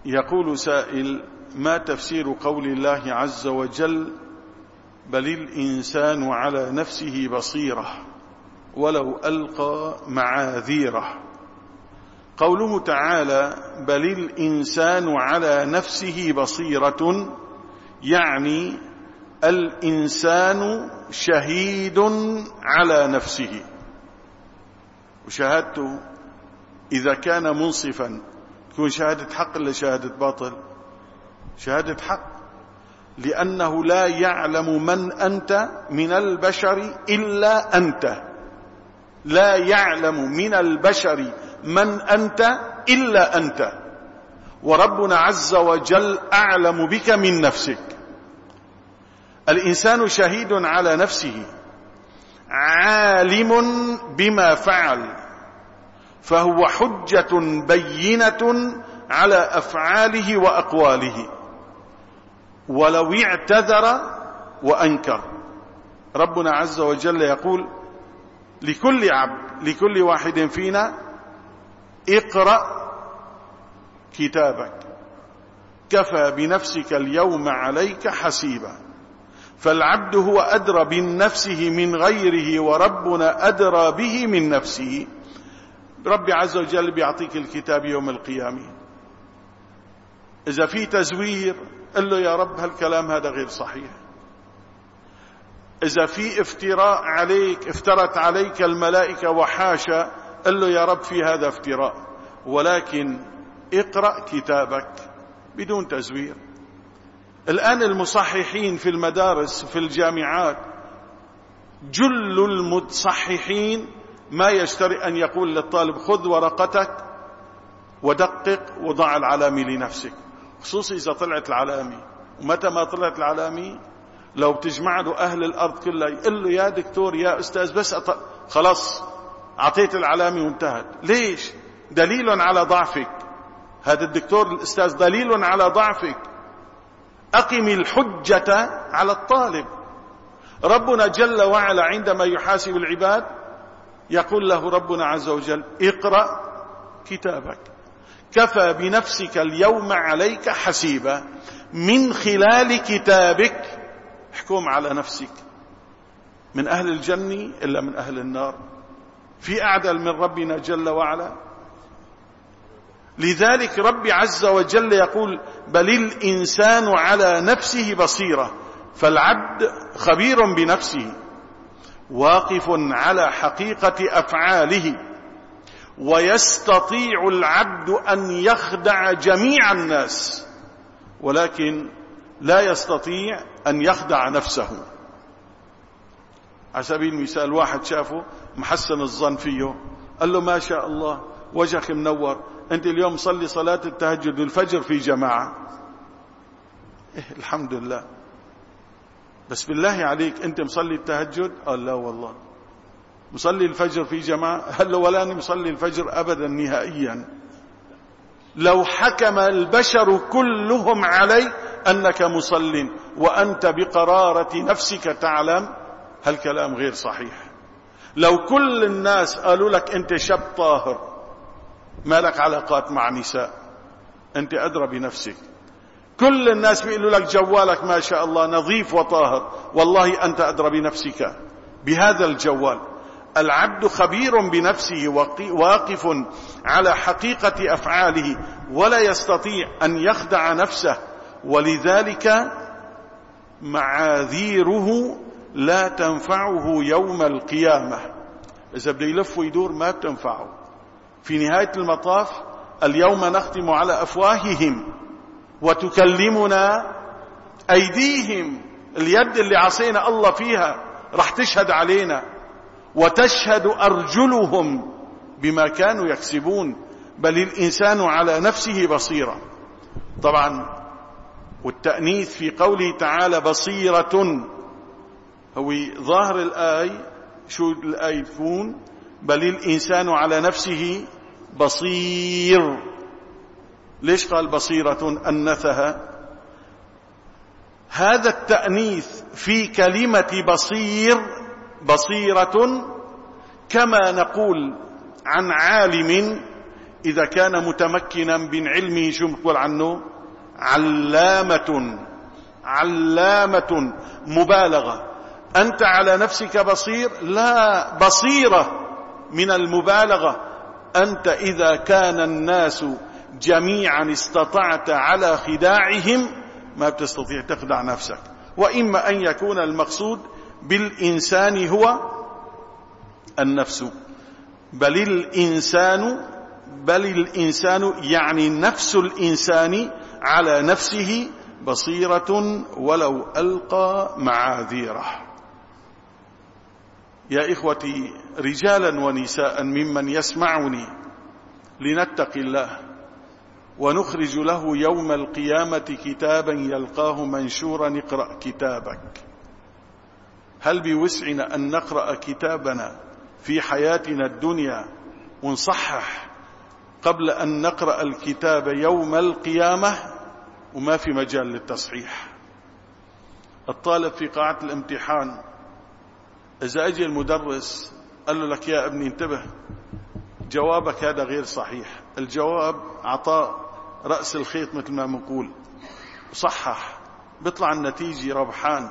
يقول سائل: ما تفسير قول الله عز وجل: بل الإنسان على نفسه بصيرة ولو ألقى معاذيره؟ قوله تعالى: بل الإنسان على نفسه بصيرة، يعني الإنسان شهيد على نفسه، وشهادته إذا كان منصفا تكون شهادة حق ولا شهادة باطل؟ شهادة حق، لأنه لا يعلم من أنت من البشر إلا أنت، لا يعلم من البشر من أنت إلا أنت، وربنا عز وجل أعلم بك من نفسك. الإنسان شهيد على نفسه، عالم بما فعل، فهو حجة بينة على أفعاله وأقواله، ولو اعتذر وأنكر. ربنا عز وجل يقول لكل عبد، لكل واحد فينا: اقرأ كتابك كفى بنفسك اليوم عليك حسيبا. فالعبد هو أدرى بنفسه من غيره، وربنا أدرى به من نفسه. ربي عز وجل بيعطيك الكتاب يوم القيامة، إذا في تزوير قل له: يا رب هالكلام هذا غير صحيح. إذا في افتراء عليك، افترت عليك الملائكة وحاشا، قل له: يا رب في هذا افتراء، ولكن اقرأ كتابك بدون تزوير. الآن المصححين في المدارس في الجامعات، جل المتصححين ما يشتري أن يقول للطالب: خذ ورقتك ودقق وضع العلامة لنفسك، خصوصي إذا طلعت العلامة. ومتى ما طلعت العلامة لو بتجمع له أهل الأرض كلها يقول له: يا دكتور يا أستاذ بس خلاص أعطيت العلامة وانتهت. ليش؟ دليل على ضعفك. هذا الدكتور الأستاذ دليل على ضعفك. أقم الحجة على الطالب. ربنا جل وعلا عندما يحاسب العباد يقول له ربنا عز وجل: اقرأ كتابك كفى بنفسك اليوم عليك حسيبا. من خلال كتابك احكم على نفسك، من أهل الجنة إلا من أهل النار. في أعدل من ربنا جل وعلا؟ لذلك ربي عز وجل يقول: بل الإنسان على نفسه بصيرة. فالعبد خبير بنفسه، واقف على حقيقة أفعاله، ويستطيع العبد أن يخدع جميع الناس، ولكن لا يستطيع أن يخدع نفسه. على سبيل المثال، واحد شافه محسن الظن فيه، قال له: ما شاء الله وجهك منور، أنت اليوم صلي صلاة التهجد والفجر في جماعة. الحمد لله، بس بالله عليك أنت مصلي التهجد؟ قال: لا والله. مصلي الفجر في جماعة؟ هل له ولا مصلي الفجر أبدا نهائيا. لو حكم البشر كلهم عليك أنك مصل وأنت بقرارة نفسك تعلم هالكلام غير صحيح. لو كل الناس قالوا لك أنت شاب طاهر ما لك علاقات مع نساء، أنت أدرى بنفسك. كل الناس بيقولوا لك جوالك ما شاء الله نظيف وطاهر، والله أنت أدرى بنفسك بهذا الجوال. العبد خبير بنفسه، واقف على حقيقة أفعاله، ولا يستطيع أن يخدع نفسه، ولذلك معاذيره لا تنفعه يوم القيامة. إذا بده يلف ويدور ما بتنفعه. في نهاية المطاف: اليوم نختم على أفواههم وتكلمنا أيديهم. اليد اللي عصينا الله فيها رح تشهد علينا، وتشهد أرجلهم بما كانوا يكسبون. بل الإنسان على نفسه بصيرة. طبعا والتأنيث في قوله تعالى بصيرة، هو ظاهر الآية شو الآية تكون؟ بل الإنسان على نفسه بصير. ليش قال بصيرة أنثها؟ هذا التأنيث في كلمة بصير، بصيرة، كما نقول عن عالم إذا كان متمكنا من علمه شو بقول عنه؟ علامة مبالغة. أنت على نفسك بصير؟ لا، بصيرة من المبالغة. أنت إذا كان الناس جميعا استطعت على خداعهم ما بتستطيع تخدع نفسك. وإما أن يكون المقصود بالإنسان هو النفس، بل الإنسان يعني نفس الإنسان على نفسه بصيرة ولو ألقى معاذيره. يا إخوتي رجالا ونساء ممن يسمعني، لنتقي الله ونخرج له يوم القيامة كتابا يلقاه منشورا: اقرأ كتابك. هل بوسعنا أن نقرأ كتابنا في حياتنا الدنيا ونصحح قبل أن نقرأ الكتاب يوم القيامة؟ وما في مجال للتصحيح. الطالب في قاعة الامتحان إذا أجي المدرس قال له: لك يا ابني انتبه، جوابك هذا غير صحيح. الجواب عطاء رأس الخيط مثل ما بنقول، صحح، بيطلع النتيجة ربحان.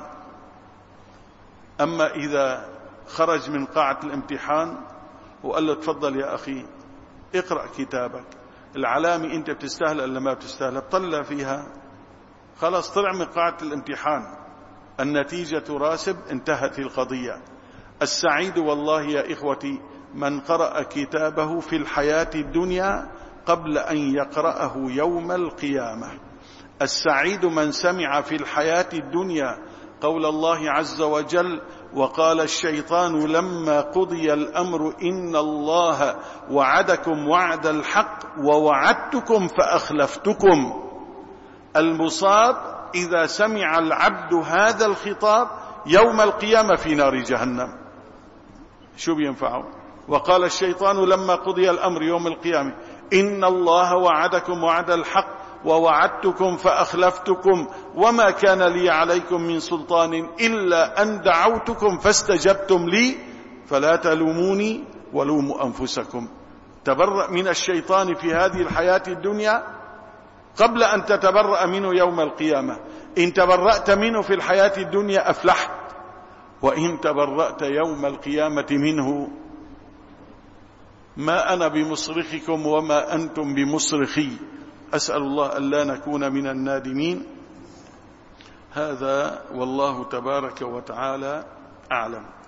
أما إذا خرج من قاعة الامتحان وقال له: تفضل يا أخي اقرأ كتابك، العلامة أنت بتستاهل ألا ما بتستاهل، بطلع فيها، خلاص طلع من قاعة الامتحان، النتيجة راسب، انتهت القضية. السعيد والله يا إخوتي من قرأ كتابه في الحياة الدنيا قبل أن يقرأه يوم القيامة. السعيد من سمع في الحياة الدنيا قول الله عز وجل: وقال الشيطان لما قضي الأمر إن الله وعدكم وعد الحق ووعدتكم فأخلفتكم. المصاب إذا سمع العبد هذا الخطاب يوم القيامة في نار جهنم، شو بينفعه؟ وقال الشيطان لما قضي الأمر يوم القيامة إن الله وعدكم وعد الحق ووعدتكم فأخلفتكم وما كان لي عليكم من سلطان إلا أن دعوتكم فاستجبتم لي فلا تلوموني ولوموا أنفسكم. تبرأ من الشيطان في هذه الحياة الدنيا قبل أن تتبرأ منه يوم القيامة. إن تبرأت منه في الحياة الدنيا أفلحت، وإن تبرأت يوم القيامة منه ما أنا بمصرخكم وما أنتم بمصرخي. أسأل الله ألا نكون من النادمين. هذا والله تبارك وتعالى أعلم.